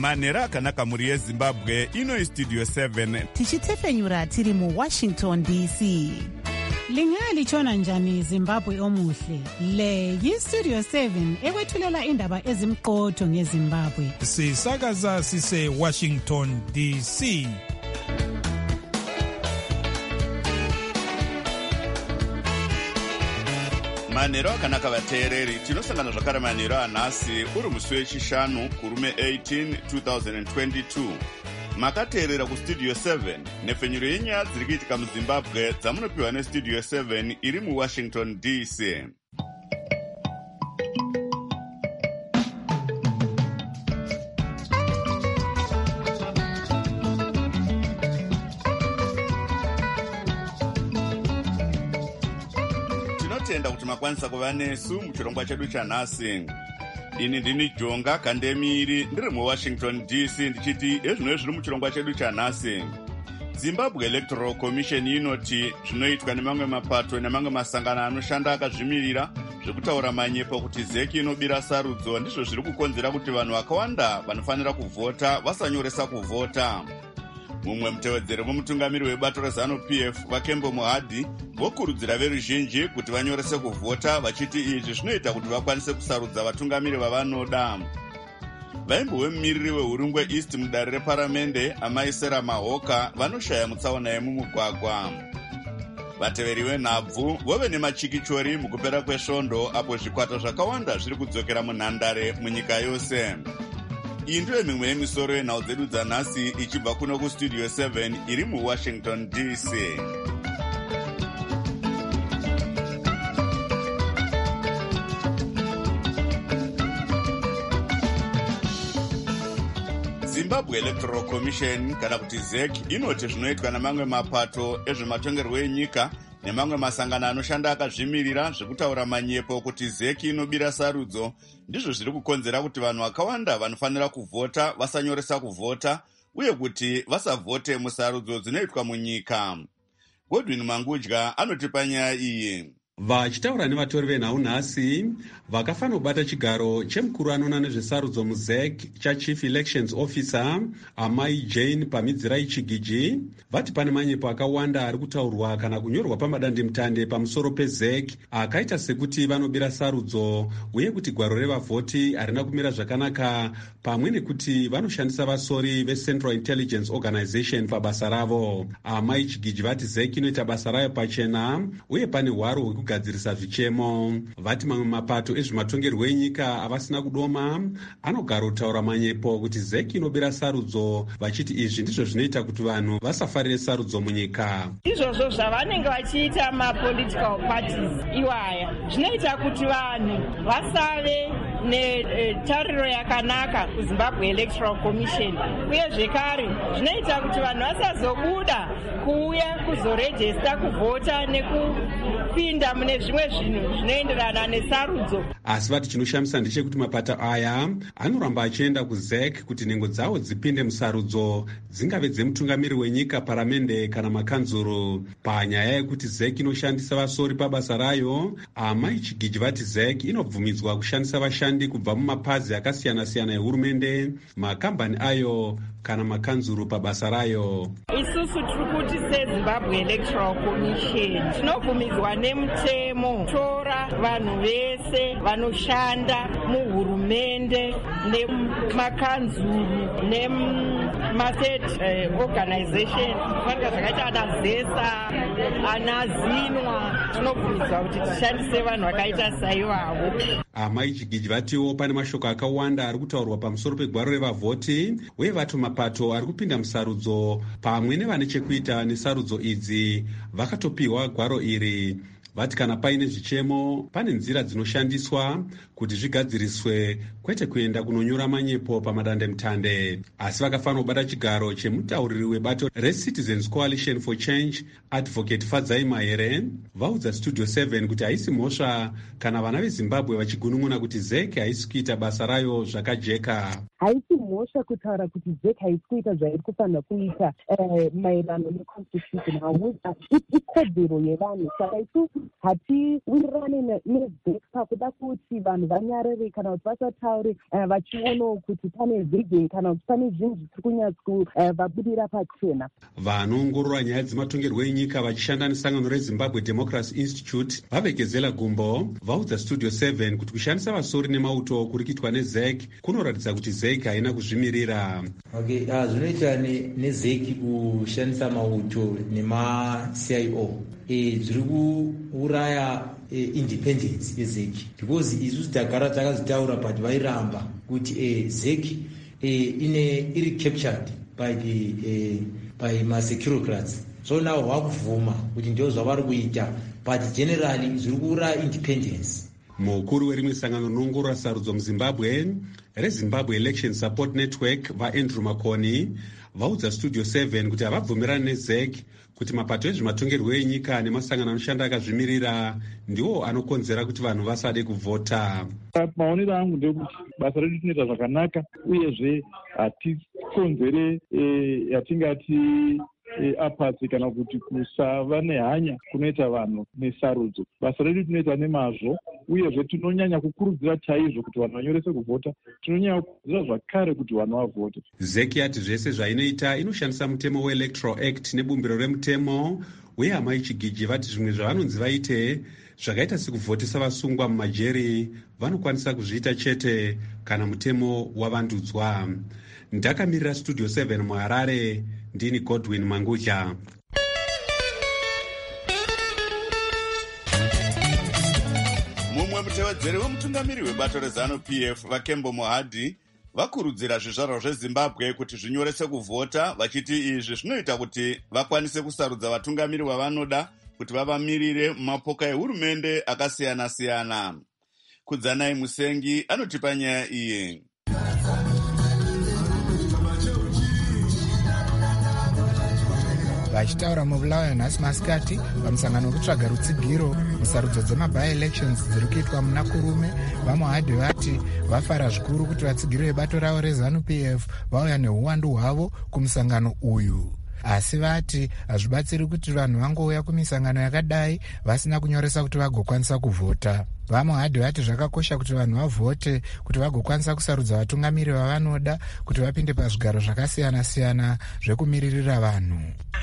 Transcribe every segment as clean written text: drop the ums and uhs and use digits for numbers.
manhero akanaka mhuri yezimbabwe. Ino Studio 7 tichitefenyura tiri muWashington DC. Lingalitshona njani Zimbabwe omuhle? Le yiStudio 7 ekwethulela indaba ezimqotho ngeZimbabwe. Sisakaza sise Washington DC. manhero akanaka vateereri, tinosangana zvakare manhero anhasi uri musi wechishanu kurume 18 2022. Makateerera kuStudio 7 nhefenyuro yenyaya dziri kuitika muZimbabwe dzamunopiwa neStudio 7 iri muWashington DC. Tinotenda kuti makwanisa kuva nesu muchirongwa chedu chanhasi. Ini ndini Jonga Kandemiri ndiri muWashington DC ndichiti ezvino zviri muchirongwa chedu chanhasi. Zimbabwe Electoral Commission inoti zvinoitwa nemamwe mapato nemamwe masangano anoshanda akazvimirira zvekutaura manyepo kuti ZEC inobira sarudzo ndizvo zviri kukonzera kuti vanhu vakawanda vanofanira kuvhota vasanyoresa kuvhota. Mumwe mutevedzeri womutungamiri webato reZANU-PF Vakembo Muhadhi vokurudzira veruzhinji kuti vanyorese kuvhota vachiti izvi zvinoita kuti vakwanise kusarudza vatungamiri vavanoda. Vaimbo wemumiriri weHurungwe East mudare reparamende Amai Sera Mahoka vanoshaya mutsaona yemumugwagwa. Vateveri venhabvu vove nemachikichori mukupera kwesvondo apo zvikwata zvakawanda zviri kudzokera munhandare munyika yose. Iyi ndiyo mimwe yemisoro yenhau dzedu dzanhasi ichibva kuno kuStudio 7 iri muWashington DC. Zimbabwe Electoral Commission kana kuti ZEC inoti zvinoitwa namamwe mapato ezvematongerwo enyika nemamwe masangano anoshanda akazvimirira zvekutaura manyepo kuti ZEC inobira sarudzo ndizvo zviri kukonzera kuti vanhu vakawanda vanofanira kuvhota vasanyoresa kuvhota uye kuti vasavhote musarudzo dzinoitwa munyika. Godwin Mangudya anotipa nyaya iyi. Vachitaura nevatori venhau nhasi vakafanira kubata chigaro chemukuru anoona nezvesarudzo muZEC chaChief Elections Officer Amai Jane Pamidzirai Chigiji vati pane manyepo akawanda ari kutaurwa kana kunyorwa pamadandemutande pamusoro peZEC akaita sekuti vanobira sarudzo uye kuti gwaro revavhoti harina kumira zvakanaka pamwe nekuti vanoshandisa vasori veCentral Intelligence Organization pabasa ravo. Amai Chigiji vati ZEC inoita basa rayo pachena uye pane hwaro hwekugadzirisa zvichemo. Vati mamwe mapato ezvematongerwo enyika havasina kudoma anogara kutaura manyepo kuti ZEC inobira sarudzo vachiti izvi ndizvo zvinoita kuti vanhu vasafarire sarudzo munyika. Izvozvo zvavanenge vachiita mapolitical parties iwaya zvinoita kuti vanhu vasave netariro yakanaka kuZimbabwe Electoral Commission uye zvekare zvinoita kuti vanhu vasazobuda kuuya kuzorejesta kuvhota nekupinda mune zvimwe zvinhu zvinoenderana nesarudzo. Asi vati chinoshamisa ndechekuti mapato aya anoramba achienda kuZEC kuti nhengo dzavo dzipinde musarudzo dzingave dzemutungamiri wenyika, paramende kana makanzuru. Panyaya yekuti ZEC inoshandisa vasori pabasa rayo, Amai Chigiji vati ZEC inobvumidzwa kushandisa vashandi kubva mumapazi akasiyana-siyana ehurumende, makambani ayo kana makanzuru pabasa rayo. Isusu tiri kuti seZimbabwe Electoral Commission tinobvumidzwa nemutemo tora vanhu vese vanoshanda muhurumende nemakanzuru nemastate organization vanga zvakaita ana ZESA ana ZINWA tinobvumidzwa kuti tishandise vanhu vakaita saivavo. Amai Chigiji vatiwo pane mashoko akawanda ari kutaurwa pamusoro pegwaro revavhoti uye vati mapato ari kupinda musarudzo pamwe nevane chekuita nesarudzo idzi vakatopiwa gwaro iri. Vati kana paine zvichemo pane nzira dzinoshandiswa kuti zvigadziriswe kwete kuenda kunonyora manyepo pamadandemutande. Asi vakafanira kubata chigaro chemutauriri webato reCitizens Coalition for Change Advocate Fadzai Mahere vaudza Studio 7 kuti haisi mhosva kana vana veZimbabwe vachigunun'una kuti ZEC haisi kuita basa rayo zvakajeka. haisi mhosva kutaura kuti ZEC haisi kuita zvairi kufanira kuita maererano neconstitution. Ikodzero yevanhu. Saka isu hatiwirirane neZEC pakuda kuti vanhu vanyarare kana kuti vasataure vachionawo kuti pane vision kana kuti pane zvinhu zviri kunyatsovabudira pachena. Vanoongorora nyaya dzematongerwo enyika vachishanda nesangano reZimbabwe Democracy Institute vavegezela gumbo vaudza Studio 7 kuti kushandisa vasori nemauto kuri kuitwa neZEC kunoratidza kuti ZEC haina kuzvimirira. Zvinoita neZEC kushandisa mauto nemaCIO zviri kuuraya independence yeZEC, because isusu tagara takazitaura but vairamba kuti ZEC iri captured by ma-securocrats. So now vakuvhuma kuti ndio zvavari kuita, but generally zviri kuuraya independence. Mukuru werimwe sangano rinoongorora sarudzo muZimbabwe reZimbabwe Election Support Network vaAndrew Makoni vaudza Studio 7 kuti havabvumirani neZEC kuti mapato ezvematongerwo enyika nemasangano anoshanda akazvimirira ndiwo anokonzera kuti vanhu vasade kuvhota. Maonero angu ndekuti basa redu tinoita zvakanaka, uyezve hatikonzere yatingati apatsi kana kuti kusava nehanya kunoita vanhu nesarudzo. Basa redu tinoita nemazvo, uyezve tinonyanya kukurudzira chaizvo kuti vanhu vanyorese kuvhota. Tinonyanya kukurudzira zvakare kuti vanhu vavhote. ZEC yati zvese zvainoita inoshandisa mutemo weElectoral Act nebumbiro remutemo, uye Amai Chigiji vati zvimwe zvavanonzi vaite zvakaita sekuvhotesa vasungwa mumajeri vanokwanisa kuzviita chete kana mutemo wavandudzwa. Ndakamirira Studio 7 muHarare, ndini Godwin Mangudya. Mumwe mutevedzeri wemutungamiri webato reZANU-PF vaKembo Mohadhi vakurudzira zvizvarwa zveZimbabwe kuti zvinyorese kuvhota, vachiti izvi zvinoita kuti vakwanise kusarudza vatungamiri vavanoda kuti vavamirire mumapoka ehurumende akasiyana-siyana. Kudzanai Musengi anotipa nyaya iyi. Vachitaura muBulawayo nhasi masikati pamusangano wekutsvaga rutsigiro musarudzo dzema-by-elections dziri kuitwa muna Kurume, vaMohadhi vati vafara zvikuru kuti vatsigiro vebato ravo reZANU-PF vauya neuwandu hwavo kumusangano uyu. Asi vati hazvibatsiri kuti vanhu vangouya kumisangano yakadai vasina kunyoresa kuti vagokwanisa kuvhota. VaMohadhi vati zvakakosha kuti vanhu vavhote kuti vagokwanisa kusarudza vatungamiri vavanoda kuti vapinde pazvigaro zvakasiyana-siyana zvekumiririra vanhu.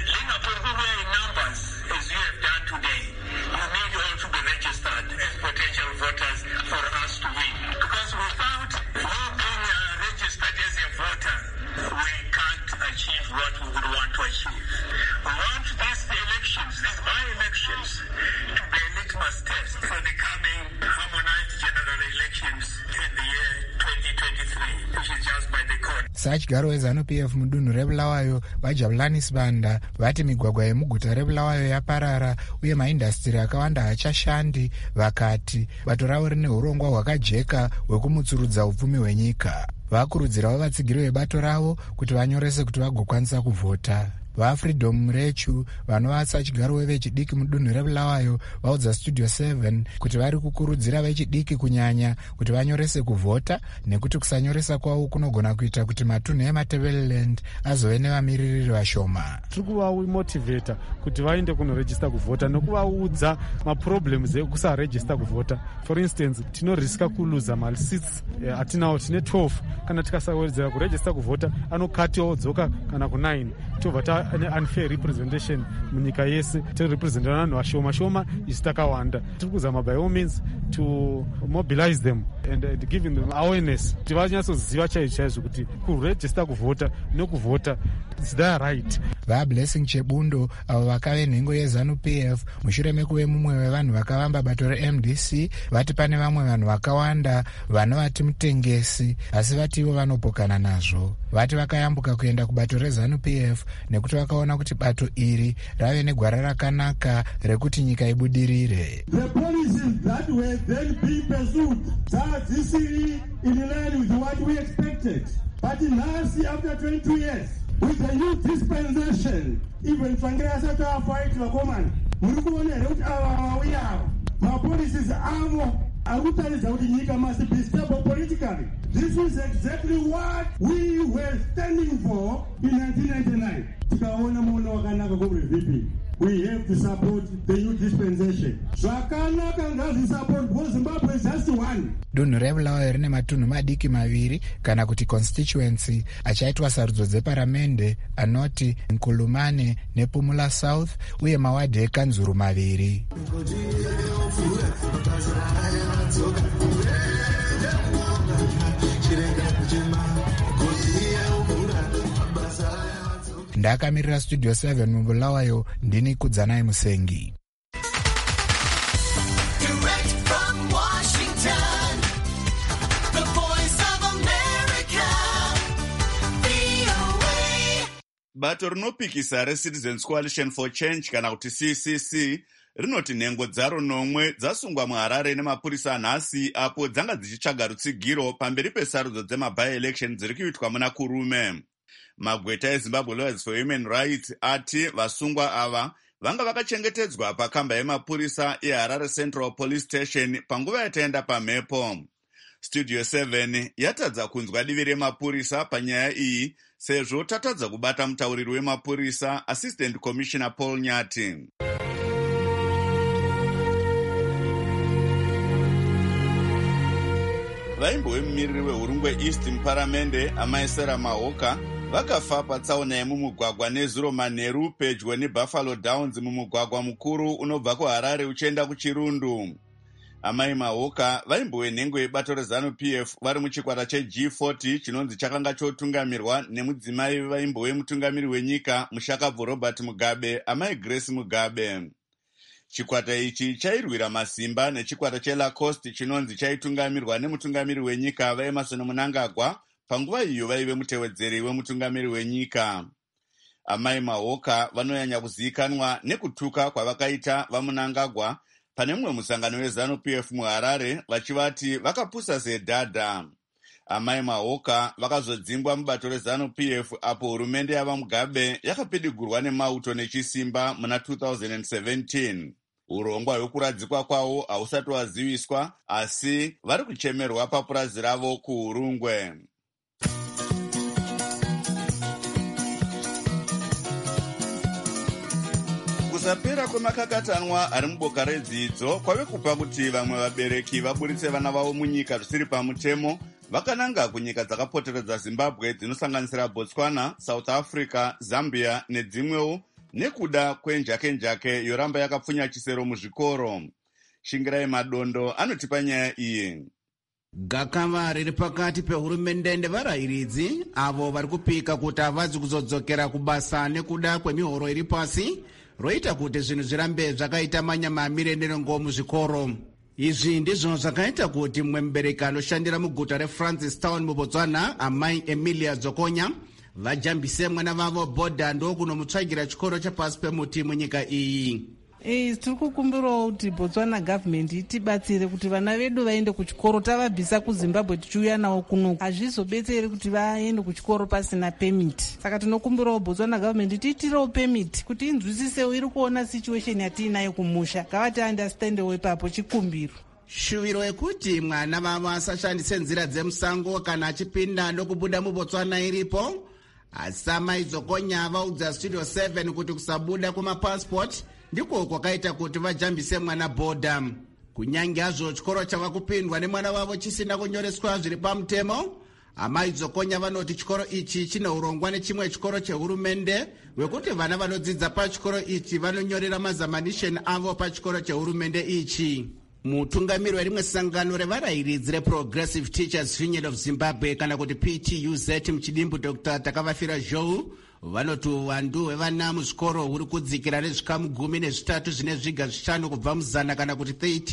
Sachigaro weZANU-PF mudunhu reBulawayo vaJabulani Sibanda vati migwagwa yemuguta reBulawayo yaparara uye maindastiri akawanda haachashandi. Vakati bato ravo rine urongwa hwakajeka hwekumutsurudza upfumi hwenyika. Vakurudzirawo vatsigiri vebato ravo kuti vanyorese kuti vagokwanisa kuvhota. VaFreedom Murechu vanova sachigaro wevechidiki mudunhu reBulawayo vaudza Studio 7 kuti vari kukurudzira vechidiki kunyanya kuti vanyorese kuvhota, nekuti kusanyoresa kwavo kunogona kuita kuti matunhu eMatebeleland azove nevamiririri vashoma. Tiri kuvamotivheta kuti vaende kunorejista kuvhota nekuvaudza maproblems ekusarejista kuvhota. For instance, tinoriska kuluza mali 6 atinawo tine 12. Kana tikasawedzera kurejista kuvhota anokatiwo dzoka kana ku9 tobva unfair representation munyika yese. Tirepresenta vanhu vashoma isi takawanda. Tiri kuzama by all means to mobilize them and giving them awareness kuti vanyatsoziva chaizvo kuti kurejista kuvhota nekuvhota it's their right. VaBlessing Chebundo avo vakave nhengo yeZANU-PF mushure mekuve mumwe wevanhu vakavamba bato reMDC vati pane vamwe vanhu vakawanda vanovati mutengesi asi vati ivo vanopokana nazvo. Vati vakayambuka kuenda kubato reZANU-PF nekuti vakaona kuti bato iri rave negwara rakanaka rekuti nyika ibudirire. The policies that were then being pursued dzisiri in line with what we expected. But now, after 22 years, with the new dispensation, even Fangrasa to fight the woman, we are our policies are akutaridza kuti nyika must be stable politically. This is exactly what we were standing for in 1999. Tikaona muono wakanaka kuri VP. We have to support the new dispensation. Zvakanaka ngazi support because Zimbabwe is just one. Dunhu reBulawayo rine matunhu madiki maviri kana kuti constituency achaitwa sarudzo dzeparamende anoti Nkulumane nePumula South uye mawadhi ekanzuru maviri. Ndakamirira Studio 7 muBulawayo, ndini Kudzanai Musengi. Bato rinopikisa reCitizens Coalition for Change kana kuti CCC rinoti nhengo dzaro nomwe dzasungwa muHarare nemapurisa nhasi apo dzanga dzichitsvaga rutsigiro pamberi pesarudzo dzemaby-election dziri kuitwa muna kurume. Magweta eZimbabwe Lawyers for Human Rights ati vasungwa ava vanga vakachengetedzwa pakamba yemapurisa eHarare Central Police Station panguva yataenda pamhepo. Studio 7 yatadza kunzwa divi remapurisa panyaya iyi sezvo tatadza kubata mutauriri wemapurisa Assistant Commissioner Paul Nyati. Vaimbovemumiriri wehurungwe East muparamende amaisera Mahoka vakafa patsaona yemumugwagwa neZuro Manheru pedyo neBuffalo Downs mumugwagwa mukuru unobva kuHarare uchienda kuChirundu. Amai Mahoka vaimbovenhengo yebato reZANU-PF vari muchikwata cheG40 chinonzi chakanga chotungamirwa nemudzimai vaimbovemutungamiri wenyika Mushakabvu Robert Mugabe, amai Grace Mugabe. Chikwata ichi chairwira masimba nechikwata cheLacoste chinonzi chaitungamirwa nemutungamiri wenyika vaEmerson Mnangagwa panguva iyo vaive mutevedzeri wemutungamiri wenyika. Amai Mahoka vanonyanya kuzivikanwa nekutuka kwavakaita vaMnangagwa pane mumwe musangano weZANU-PF muHarare vachivati vakapusa sedhadha. Amai Mahoka vakazodzingwa mubato reZANU-PF apo hurumende yavaMugabe yakapidigurwa nemauto nechisimba muna 2017. Urongwa hwekuradzikwa kwavo hausati waziviswa, asi vari kuchemerwa papurazi ravo kuHurungwe. Kusapera kwemakakatanwa ari muboka redzidzo kwave kupa kuti vamwe vabereki vaburitse vana vavo munyika zvisiri pamutemo vakananga kunyika dzakapoteredza Zimbabwe dzinosanganisira Botswana, South Africa, Zambia nedzimwewo nekuda kwenjake-njake yoramba yakapfunya chisero muzvikoro. Shingirai Madondo anotipa nyaya iyi. Gakava riri pakati pehurumende nevarayiridzi avo vari kupika kuti havadzi kuzodzokera kubasa nekuda kwemihoro iri pasi roita kuti zvinhu zvirambe zvakaita manyamamire nerongo muzvikoro. Izvi ndizvo zvakaita kuti mumwe mubereki anoshandira muguta reFrancistown muBotswana, amai Emilia Dzokonya, vajambise mwana vavo Bhodha ndokunomutsvagira chikoro chepasi pemuti munyika iyi. Tiri kukumbirawo kuti Botswana government itibatsire kuti vana vedu vaende kuchikoro. Tavabvisa kuZimbabwe tichiuya nawo kuno, hazvizobetseri kuti vaende kuchikoro pasina permit. Saka tinokumbirawo Botswana government tiitirewo permit kuti inzwisisewo iri kuona situation yatiinayo kumusha. Ngavati understandewo ipapo chikumbiro. Shuviro yekuti mwana vavo asashandise nzira dzemusango kana achipinda nokubuda muBotswana iripo. Asi amai Dzokonya vaudza Studio 7 kuti kusabuda kumapassport ndiko kwakaita kuti vajambise mwana Bhodha. Kunyange hazvo chikoro chava kupindwa nemwana wavo chisina kunyoreswa zviri pamutemo, amai Dzokonya vanoti chikoro ichi chine urongwa nechimwe chikoro chehurumende wekuti vana vanodzidza pachikoro ichi vanonyorera mazamanisheni avo pachikoro chehurumende ichi. Mutungamiri werimwe sangano revarayiridzi reProgressive Teachers Union of Zimbabwe kana kuti PTUZ muchidimbu Dr. Takavafira Zhou vanoti uwandu hwevana muzvikoro huri kudzikira nezvikamu 13 zvine zviga 5 kubva muzana kana kuti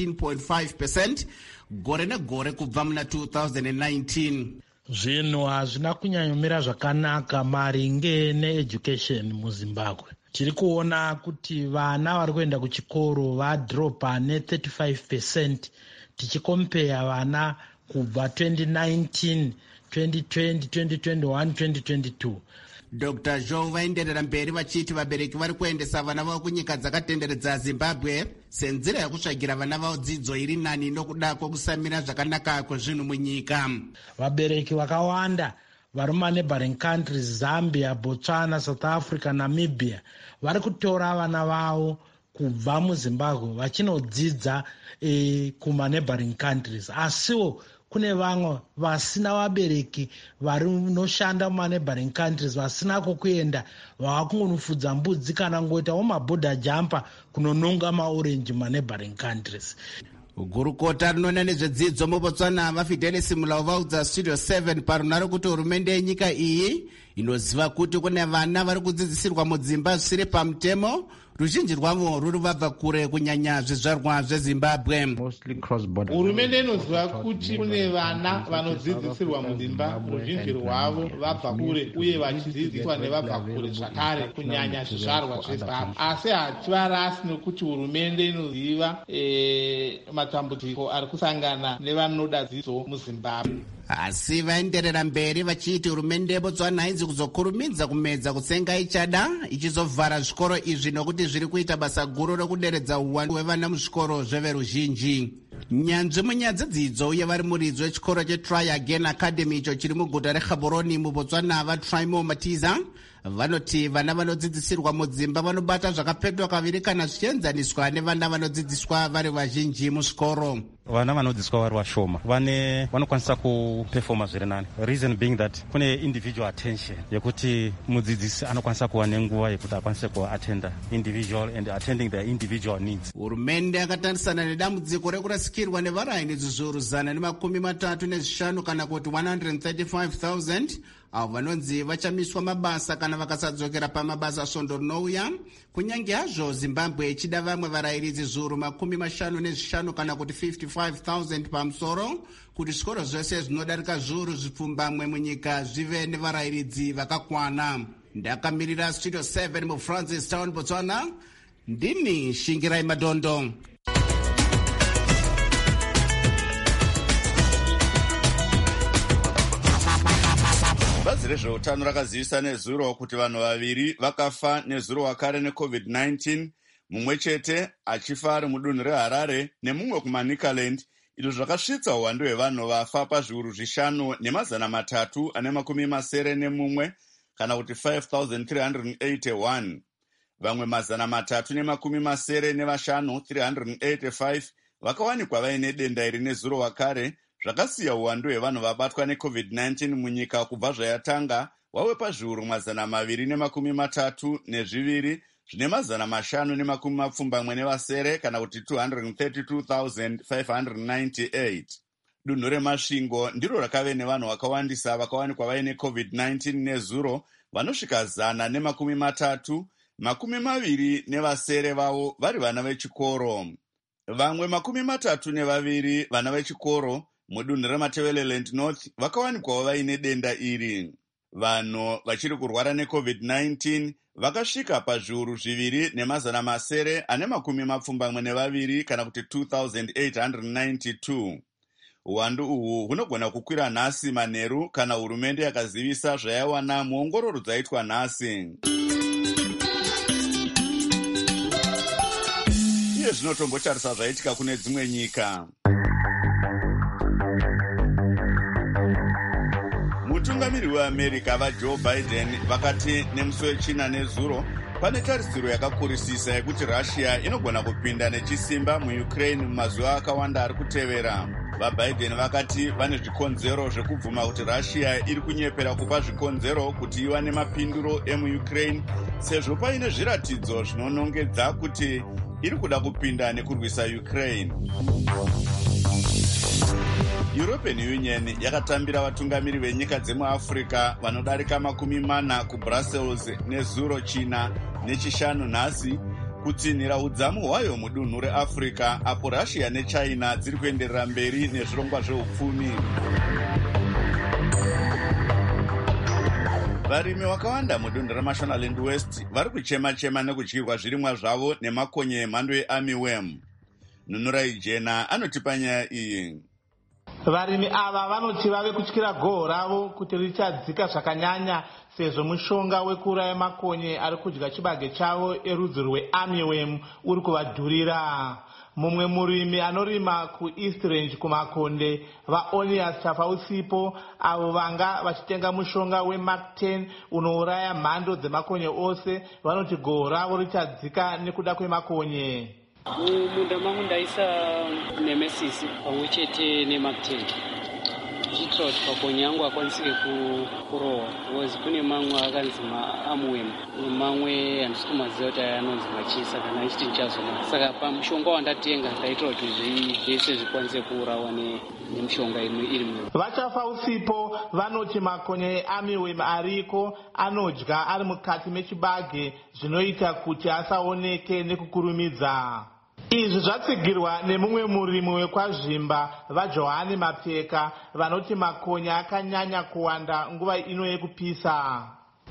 13.5% gore negore kubva muna 2019. Zvinhu hazvina kunyanyomira zvakanaka maringe needucation muZimbabwe. Tiri kuona kuti vana vari kuenda kuchikoro vadropa ne35% tichikompeya vana kubva 2019, 2020, 2021, 2022. Dr. Joe vaenderera mberi vachiti vabereki vari kuendesa vana vavo kunyika dzakatenderedza Zimbabwe senzira yekutsvagira vana vavo dzidzo iri nani nokuda kwokusamira zvakanaka kwezvinhu munyika. Vabereki vakawanda vari maneighboring countries Zambia, Botswana, South Africa, Namibia vari kutora vana vavo kubva muZimbabwe vachinodzidza kumaneighboring countries. Asiwo kune vamwe vasina vabereki varinoshanda mumaneighboring countries vasina kokuenda vakungonofudza mbudzi kana ngoitawo maborder jumper kunononga maorenji mumaneighboring countries. Gurukota rinoona nezvedzidzo muBotswana vaFidelis Mulawu vaudza Studio 7 parunhare kuti hurumende yenyika iyi inoziva kuti kune vana vari kudzidzisirwa mudzimba zvisiri pamutemo, ruzhinji rwavo ruri vabva kure kunyanya zvizvarwa zveZimbabwe. Hurumende inoziva kuti kune vana vanodzidzisirwa mudzimba, ruzhinji rwavo vabva kure uye vachidzidziswa nevabva kure zvakare kunyanya zvizvarwa zveZimbabwe. Asi hativarasi nokuti hurumende inoziva matambudziko ari kusangana nevanoda dzidzo muZimbabwe. Asi vaenderera mberi vachiti hurumende yeBotswana hainzi kuzokurumidza kumedza kutsenga ichada ichizovhara zvikoro izvi nokuti zviri kuita basa guru rokuderedza uwandu hwevana muzvikoro zveveruzhinji. Nyanzvi munyaya dzedzidzo uye vari muridzi wechikoro cheTry Again Academy icho chiri muguta reGaborone muBotswana vaTrymo Matiza vanoti vana vanodzidzisirwa mudzimba vanobata zvakapetwa kaviri kana zvichienzaniswa nevana vanodzidziswa vari vazhinji muzvikoro. Vana vanodzidziswa vari vashoma vanokwanisa kupefoma zviri nani. Reason being that kune individual attention yekuti mudzidzisi anokwanisa kuva nenguva yekuti akwanise kuattenda individual and attending their individual needs. Hurumende yakatarisana nedambudziko rekurasikirwa nevaraini zviuru 135 kana kuti 135,000 avo vanonzi vachamiswa mabasa kana vakasadzokera pamabasa svondo rinouya, kunyange hazvo Zimbabwe ichida vamwe varayiridzi zviuru 55 kana kuti 55,000 pamusoro kuti zvikoro zvose zvinodarika zviuru zvipfumbamwe munyika zvive nevarayiridzi vakakwana. Ndakamirira Studio 7 muFrancis Town, Botswana, ndini Shingirai Madondo. Bazi rezveutano rakazivisa nezuro kuti vanhu vaviri vakafa nezuro wakare neCovid-19, mumwe chete achifa ari mudunhu reHarare nemumwe kuManicaland. Izvo zvakasvitsa uwandu hwevanhu vafa pazviuru 5,381 kana kuti 5,381. Vamwe 385 vakawanikwa vaine denda iri nezuro wakare, zvakasiya uwandu hwevanhu vabatwa neCovid-19 munyika kubva zvayatanga wave pazviuru 232 zvine 570 kana kuti 232,598. Dunhu reMasvingo ndiro rakave nevanhu vakawandisa vakawanikwa vaine COVID-19 nezuro, vanosvika 130, 20 vavo vari vana vechikoro. Vamwe 32 vana vechikoro mudunhu reMatabeleland North vakawanikwawo vaine denda iri. Vanhu vachiri kurwara neCovid-19 vakasvika pazviuru 2,972 kana kuti 2,892. Uwandu uhu hunogona kukwira nhasi manheru kana hurumende yakazivisa zvayaiwana muongororo dzaitwa nhasi. Iye zvinotombotarisa zvaitika kune dzimwe nyika. Mutungamiri weAmerica vaJoe Biden vakati nemusi weChina nezuro pane tarisiro yakakurisisa yekuti Russia inogona kupinda nechisimba muUkraine mumazuva akawanda ari kutevera. VaBiden vakati vane zvikonzero zvekubvuma kuti Russia iri kunyepera kupa zvikonzero kuti iwane mapinduro emuUkraine sezvo paine zviratidzo zvinonongedza kuti iri kuda kupinda nekurwisa Ukraine. European Union yakatambira vatungamiri venyika dzemuAfrica vanodarika 40 kuBrussels nezuro China nechishanu nhasi kutsinhira udzamu hwayo mudunhu reAfrica apo Russia neChina dziri kuenderera mberi nezvirongwa zveupfumi. Varimi vakawanda mudunhu reMashonaland West vari kuchema-chema nekudyirwa zvirimwa zvavo nemakonye emhando yearmyworm. Nunurai Jena anotipa nyaya iyi. Varimi ava vanoti vave kutyira goho ravo kuti richadzika zvakanyanya sezvo mushonga wekuuraya makonye ari kudya chibage chavo erudzi rwearmyworm uri kuvadhurira. Mumwe murimi anorima kuEast Range kumakonde, vaOnias Tafausipo, avo vanga vachitenga mushonga weMark 10 unouraya mhando dzemakonye ose, vanoti goho ravo richadzika nekuda kwemakonye. Mumunda mangu ndaisa nemesisi pamwe chete neMark 10 zvichitira kuti makonye angu akwanisike kurohwa, because kune mamwe akanzi maarmyworm nemamwe handisi kumaziva kuti anonzi machisa kana achiti ndichazoma. Saka pamushonga wandatenga ndaitira kuti zvese zvikwanise kuurawa nemushonga iri mumwe. Vachafausipo vanoti makonye earmyworm ariko anodya ari mukati mechibage, zvinoita kuti asaoneke nekukurumidza. Izvi zvatsigirwa nemumwe murimi wekwazvimba vaJohani Mapfeka, vanoti makonye akanyanya kuwanda nguva ino yekupisa.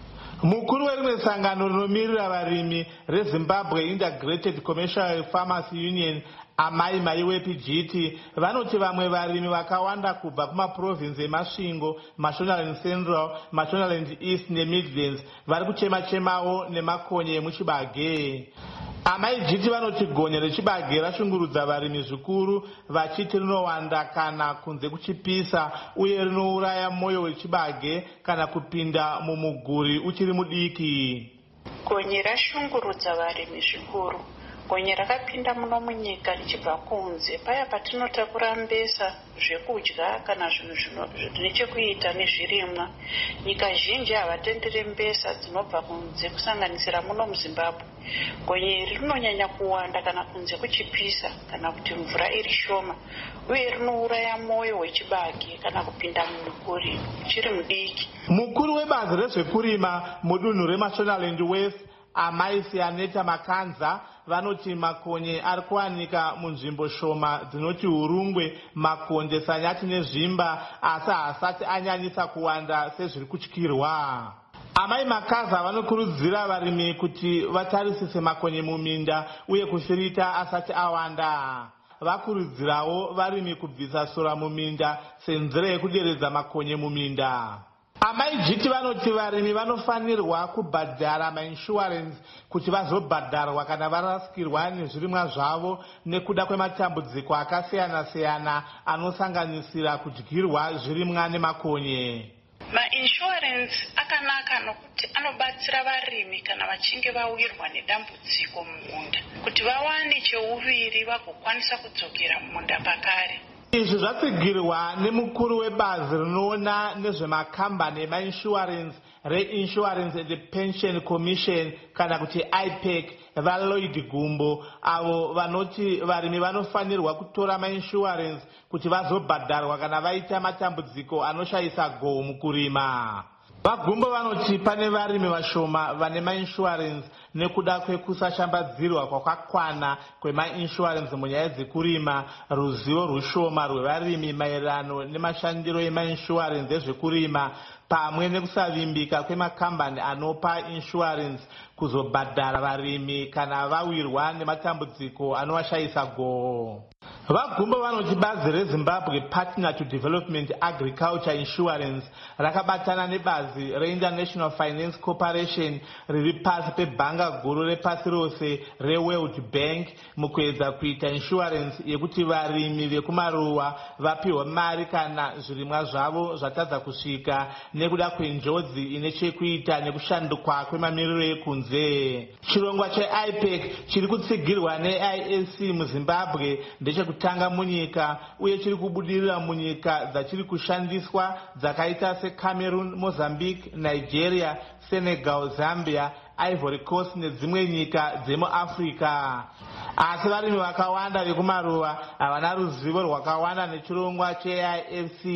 Mukuru werimwe sangano rinomirira varimi reZimbabwe Integrated Commercial Farmers Union, Amai Maiwe Pijiti, vanoti vamwe varimi vakawanda kubva kumaprovinsi emasvingo, Mashonaland Central, Mashonaland East neMidlands vari kuchema-chemawo nemakonye emuchibage. Amai Jiti vanoti gonye rechibage rashungurudza varimi zvikuru, vachiti rinowanda kana kunze kuchipisa uye rinouraya moyo wechibage kana kupinda mumuguri uchiri mudiki. Gonye rashungurudza varimi zvikuru. Gonye rakapinda muno munyika richibva kunze, paya patinotakura mbesa, zvekudya kana zvinhu zvine chekuita nezvirimwa. Nyika zhinji havatendere mbesa dzinobva kunze kusanganisira muno muZimbabwe. Gonye iri rinonyanya kuwanda kana kunze kuchipisa kana kuti mvura iri shoma, uye rinouraya moyo wechibage kana kupinda mumuguri uchiri mudiki. Mukuru webazi rezvekurima mudunhu reMashonaland West, Amai Sianeta Makanza, vanoti makonye ari kuwanika munzvimbo shoma dzinoti Hurungwe, Makonde, Sanyati nezvimba, asi haasati anyanyisa kuwanda sezviri kutyirwa. Amai Makaza vanokurudzira varimi kuti vatarisise makonye muminda uye kufirita asati awanda. Vakurudzirawo varimi kubvisa sora muminda senzira yekuderedza makonye muminda. Amai Jiti vanoti varimi vanofanirwa kubhadhara mainsurance kuti vazobhadharwa kana varasikirwa nezvirimwa zvavo nekuda kwematambudziko akasiyana-siyana anosanganisira kudyirwa zvirimwa nemakonye. Mainsurance akanaka nokuti anobatsira varimi kana vachinge vawirwa nedambudziko mumunda kuti vawane cheuviri vagokwanisa kudzokera mumunda pakare. Izvi zvatsigirwa nemukuru webazi rinoona nezvemakambani emainsurance reInsurance and Pension Commission kana kuti IPEC, vaLloyd Gumbo, avo vanoti varimi vanofanirwa kutora mainsurance kuti vazobhadharwa kana vaita matambudziko anoshayisa goho mukurima. Vagumbo vanoti pane varimi vashoma vane mainsurance nekuda kwekusashambadzirwa kwakakwana kwemainsurance munyaya dzekurima, ruzivo rushoma rwevarimi maererano nemashandiro emainsurance ezvekurima, pamwe nekusavimbika kwemakambani anopa insurance kuzobhadhara varimi kana vawirwa nematambudziko anovashayisa goho. Vagumbo vanoti bazi reZimbabwe Partner to Development Agriculture Insurance rakabatana nebazi reInternational Finance Corporation riri pasi pebhanga guru repasi rose reWorld Bank mukuedza kuita insurance yekuti varimi vekumaruwa vapiwe mari kana zvirimwa zvavo zvatadza kusvika nekuda kwenjodzi ine chekuita nekushanduka kwemamiriro ekunze. Chirongwa cheIPEC chiri kutsigirwa neIAC muZimbabwe ndechekutanga munyika uye chiri kubudirira munyika dzachiri kushandiswa dzakaita seCameroon, Mozambique, Nigeria, Senegal, Zambia, Ivory Coast nedzimwe nyika dzemuAfrica. Asi varimi vakawanda vekumaruwa havana ruzivo rwakawanda nechirongwa cheIFC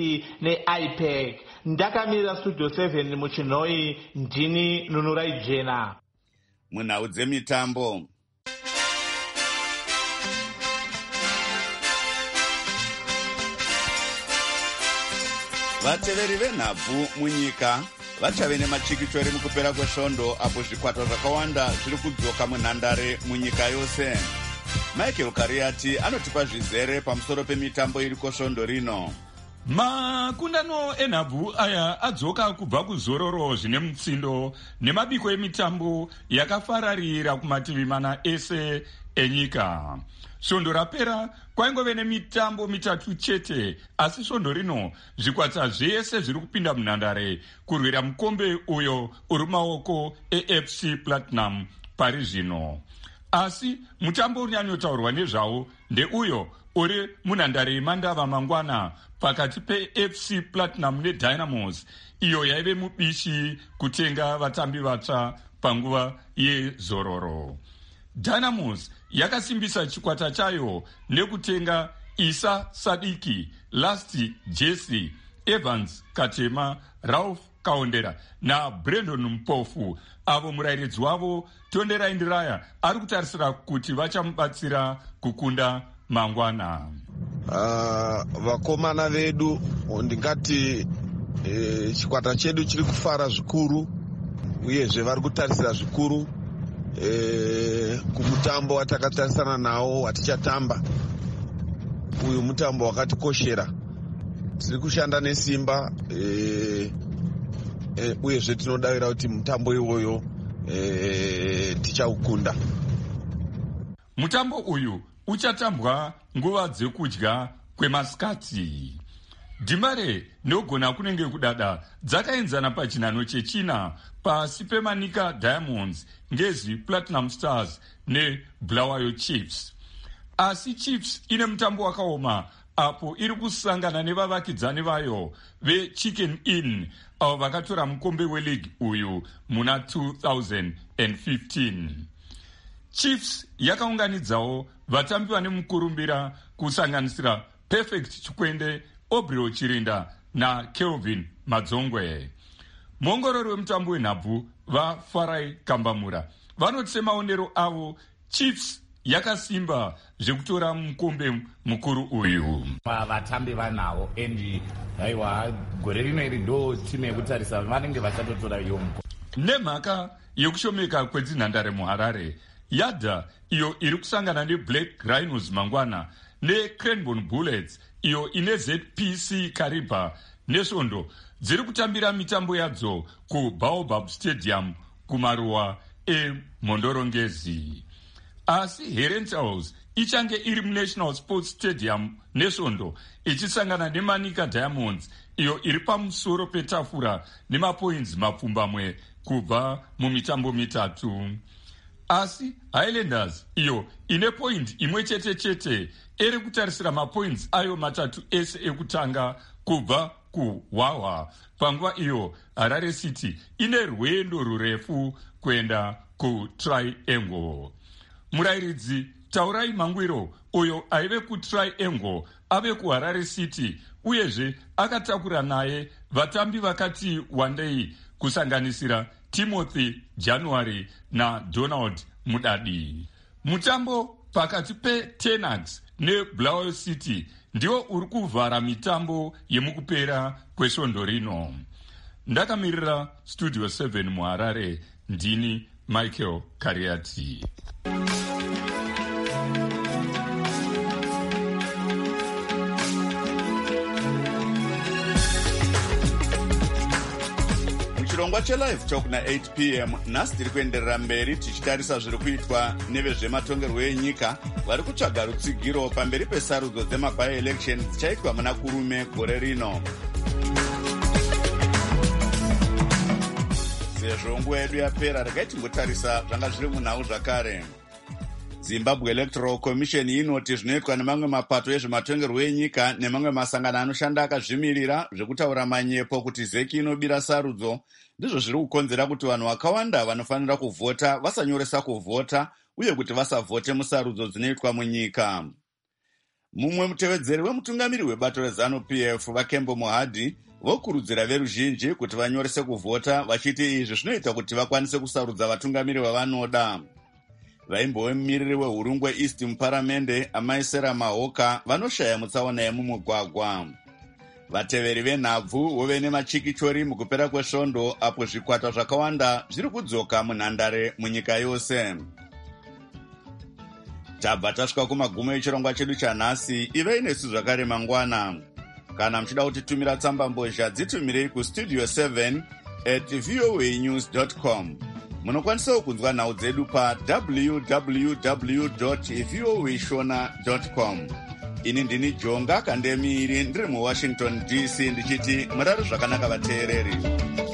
neIPEC. Ndakamirira Studio 7 muChinoi, ndini Nunurai Jena. Munhau dzemitambo. Vateveri venhabvu munyika vachave nemachikichori mukupera kwesvondo apo zvikwata zvakawanda zviri kudzoka munhandare munyika yose. Michael Kariati anotipa zvizere pamusoro pemitambo iri kwesvondo rino. Makundano enhabvu aya adzoka kubva kuzororo zvine mutsindo nemabiko emitambo yakafararira kumativi mana ese enyika. Svondo rapera kwaingove nemitambo mitatu chete, asi svondo rino zvikwata zvese zviri kupinda munhandare kurwira mukombe uyo uri maoko eFC Platinum pari zvino. Asi mutambo unyanyotaurwa nezvawo ndeuyo uri munhandare yemandava mangwana pakati peFC Platinum neDynamos, iyo yaive mubishi kutenga vatambi vatsva panguva yezororo. Dynamos yakasimbisa chikwata chayo nekutenga Isa Sadiki, Lasti Jesse, Evans Katema, Ralph Kaondera na Brandon Mpofu, avo murairidzi wavo Tondera Indiraya ari kutarisira kuti vachamubatsira kukunda mangwana. Vakomana vedu ndingati chikwata chedu chiri kufara zvikuru uyezve vari kutarisira zvikuru kumutambo watakatarisana nawo watichatamba. Uyu mutambo wakatikoshera, tiri kushanda nesimba uyezve tinodavira kuti mutambo iwoyo tichaukunda. Mutambo uyu uchatambwa nguva dzekudya kwemasikati. Dhimbare neogona kunenge kudada dzakaenzana pachinhano chechina pasi pemanika Diamonds, Ngezi Platinum Stars neBulawayo Chiefs. Asi Chiefs ine mutambo wakaoma apo iri kusangana nevavakidzani vayo veChicken Inn avo vakatora mukombe weleague uyu muna 2015. Chiefs yakaunganidzawo vatambi vane mukurumbira kusanganisira Perfect Chikwende, Obreo Chirinda na Kelvin Madzongwe. Muongorori wemutambo wenhabvu vaFarai Kambamura vanoti maonero avo Chiefs yakasimba zvekutora mukombe mukuru uyu. Vatambi vanawo endi aiwa gore rino iri ndo timu yekutarisa vanenge vachatotora iyo mukombe. Nemhaka yekushomeka kwedzinhandare muHarare, Yadha iyo iri kusangana neBlack Rhinos mangwana neCranbourne Bullets iyo ine ZPC Kariba nesvondo dziri kutambira mitambo yadzo kuBaobab Stadium kumaruwa eMhondorongezi. Asi Herentals ichange iri muNational Sports Stadium nesvondo ichisangana nemanika Diamonds iyo iri pamusoro petafura nemapoints mapfumbamwe kubva mumitambo mitatu. Asi Highlanders iyo ine point imwe chete chete iri kutarisira mapoints ayo matatu ese ekutanga kubva kuHwaHwa. Panguva iyo Harare City ine rwendo rurefu kuenda kuTriangle. Murairidzi Taurai Mangwiro uyo aive kuTriangle ave kuHarare City uyezve akatakura naye vatambi vakati wandei kusanganisira Timothy January na Donald Mudadi. Mutambo pakati peTenax neBulawayo City ndiwo uri kuvhara mitambo yemukupera kwesvondo rino. Ndakamirira Studio 7 muHarare, ndini Michael Kariati. Chirongwa chelive talk na8 p.m. nhasi tiri kuenderera mberi tichitarisa zviri kuitwa nevezvematongerwo enyika vari kutsvaga rutsigiro pamberi pesarudzo dzemaby-election dzichaitwa muna kurume gore rino. Sezvo nguva yedu yapera, regai timbotarisa zvanga zviri munhau zvakare. Zimbabwe Electoral Commission inoti zvinoitwa nemamwe mapato ezvematongerwo enyika nemamwe masangano anoshanda akazvimirira zvekutaura manyepo kuti zeki inobira sarudzo ndizvo zviri kukonzera kuti vanhu vakawanda vanofanira kuvhota vasanyoresa kuvhota uye kuti vasavhote musarudzo dzinoitwa munyika. Mumwe mutevedzeri wemutungamiri webato reZANU-PF vaKembo Mohadhi vokurudzira veruzhinji kuti vanyorese kuvhota vachiti izvi zvinoita kuti vakwanise kusarudza vatungamiri vavanoda. Vaimbovemumiriri wehurungwe East muparamende Amaisera Mahoka vanoshaya mutsaona yemumugwagwa. Vateveri venhabvu vove nemachikichori mukupera kwesvondo apo zvikwata zvakawanda zviri kudzoka munhandare munyika yose. Tabva tasvika kumagumo echirongwa chedu chanhasi. Ivei nesu zvakare mangwana. Kana muchida kutitumira tsamba mbozha dzitumirei kustudio 7@voanews.com. Munokwanisawo kunzwa nhau dzedu pa www.voashona.com. Ini ndini Jonga Kandemiri ndiri muWashington DC ndichiti murare zvakanaka vateereri.